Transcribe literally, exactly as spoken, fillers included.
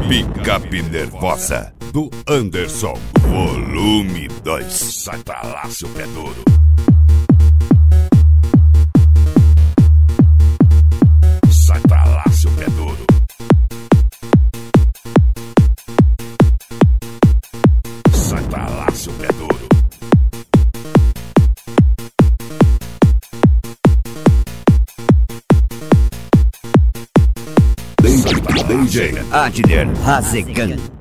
Picape Nervosa, do Anderson, volume dois. Sai pra lá, seu pé duro. Sai pra lá, seu pé duro. Sai pra lá, seu pé duro. D J Adner Hazegan.